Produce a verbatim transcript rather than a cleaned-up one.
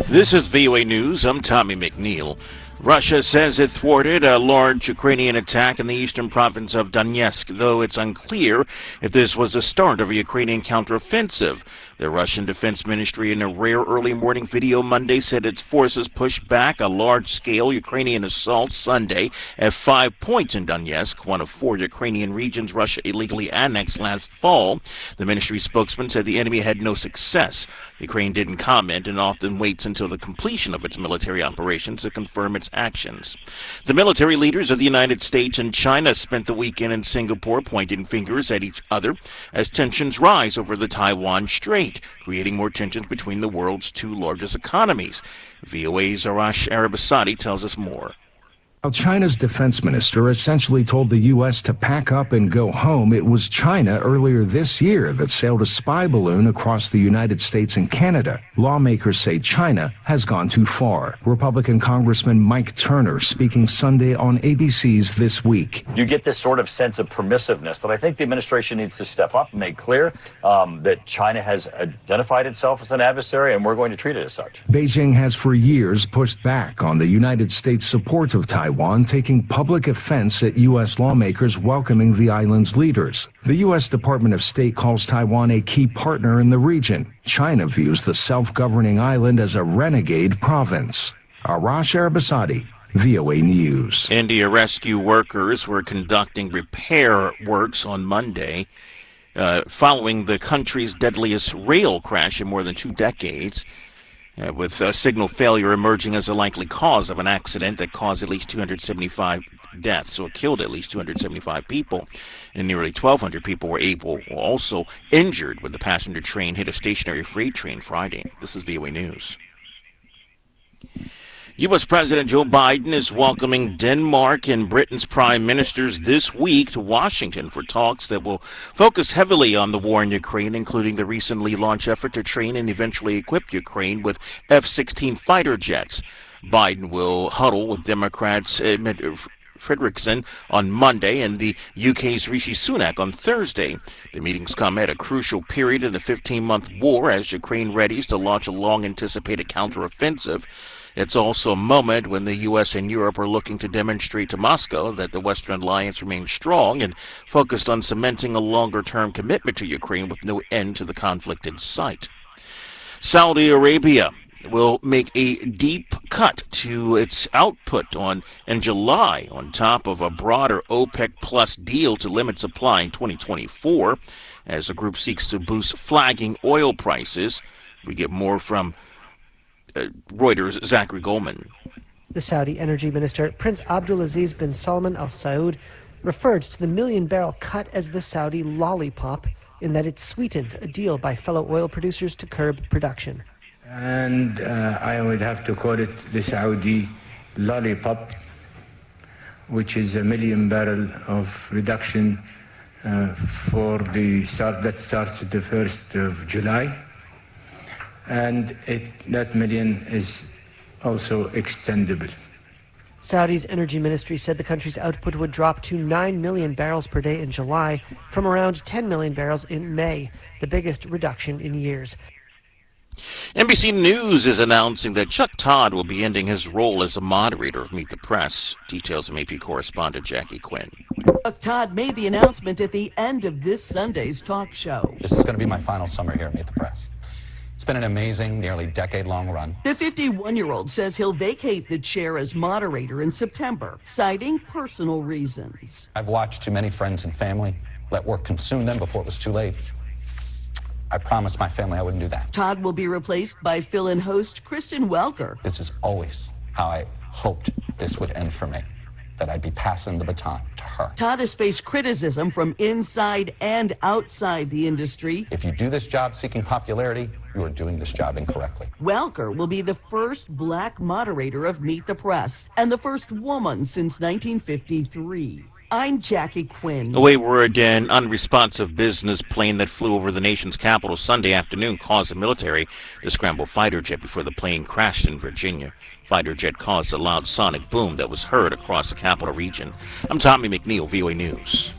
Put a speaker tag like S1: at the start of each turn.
S1: This is V O A News. I'm Tommy McNeil. Russia says it thwarted a large Ukrainian attack in the eastern province of Donetsk, though it's unclear if this was the start of a Ukrainian counteroffensive. The Russian Defense Ministry, in a rare early morning video Monday, said its forces pushed back a large-scale Ukrainian assault Sunday at five points in Donetsk, one of four Ukrainian regions Russia illegally annexed last fall. The ministry spokesman said the enemy had no success. Ukraine didn't comment and often waits until the completion of its military operations to confirm its actions. The military leaders of the United States and China spent the weekend in Singapore pointing fingers at each other as tensions rise over the Taiwan Strait, creating more tensions between the world's two largest economies. V O A's Arash Arabasadi tells us more.
S2: While China's defense minister essentially told the U S to pack up and go home, it was China earlier this year that sailed a spy balloon across the United States and Canada. Lawmakers say China has gone too far. Republican Congressman Mike Turner speaking Sunday on A B C's This Week.
S3: You get this sort of sense of permissiveness that I think the administration needs to step up and make clear um, that China has identified itself as an adversary and we're going to treat it as such.
S2: Beijing has for years pushed back on the United States' support of Taiwan. Taiwan, taking public offense at U S lawmakers welcoming the island's leaders. The U S Department of State calls Taiwan a key partner in the region. China views the self-governing island as a renegade province. Arash Arabasadi, V O A News.
S1: India rescue workers were conducting repair works on Monday uh, following the country's deadliest rail crash in more than two decades. Uh, with uh, signal failure emerging as a likely cause of an accident that caused at least two hundred seventy-five deaths, or killed at least two hundred seventy-five people. And nearly twelve hundred people were able, or also injured when the passenger train hit a stationary freight train Friday. This is V O A News. U S President Joe Biden is welcoming Denmark and Britain's prime ministers this week to Washington for talks that will focus heavily on the war in Ukraine, including the recently launched effort to train and eventually equip Ukraine with F sixteen fighter jets. Biden will huddle with Democrats uh, Frederiksen on Monday and the U K's Rishi Sunak on Thursday. The meetings come at a crucial period in the fifteen-month war as Ukraine readies to launch a long-anticipated counteroffensive. It's also a moment when the U S and Europe are looking to demonstrate to Moscow that the Western alliance remains strong and focused on cementing a longer-term commitment to Ukraine with no end to the conflict in sight. Saudi Arabia will make a deep cut to its output on in July on top of a broader OPEC Plus deal to limit supply in twenty twenty-four as the group seeks to boost flagging oil prices. We get more from uh, Reuters' Zachary Goldman.
S4: The Saudi Energy Minister, Prince Abdulaziz bin Salman Al Saud, referred to the million-barrel cut as the Saudi lollipop in that it sweetened a deal by fellow oil producers to curb production.
S5: And uh, I would have to call it the Saudi lollipop, which is a million barrel of reduction uh, for the start that starts at the first of July. And it, that million is also extendable.
S4: Saudi's energy ministry said the country's output would drop to nine million barrels per day in July from around ten million barrels in May, the biggest reduction in years.
S1: N B C News is announcing that Chuck Todd will be ending his role as a moderator of Meet the Press. Details from A P correspondent Jackie Quinn.
S6: Chuck Todd made the announcement at the end of this Sunday's talk show.
S7: This is going to be my final summer here at Meet the Press. It's been an amazing, nearly decade-long run.
S6: The fifty-one-year-old says he'll vacate the chair as moderator in September, citing personal reasons.
S7: I've watched too many friends and family let work consume them before it was too late. I promised my family I wouldn't do that.
S6: Todd will be replaced by fill-in host Kristen Welker.
S7: This is always how I hoped this would end for me, that I'd be passing the baton to her.
S6: Todd has faced criticism from inside and outside the industry.
S7: If you do this job seeking popularity, you are doing this job incorrectly.
S6: Welker will be the first black moderator of Meet the Press and the first woman since nineteen fifty-three. I'm Jackie Quinn.
S1: A wayward and unresponsive business plane that flew over the nation's capital Sunday afternoon caused the military to scramble fighter jet before the plane crashed in Virginia. Fighter jet caused a loud sonic boom that was heard across the capital region. I'm Tommy McNeil, V O A News.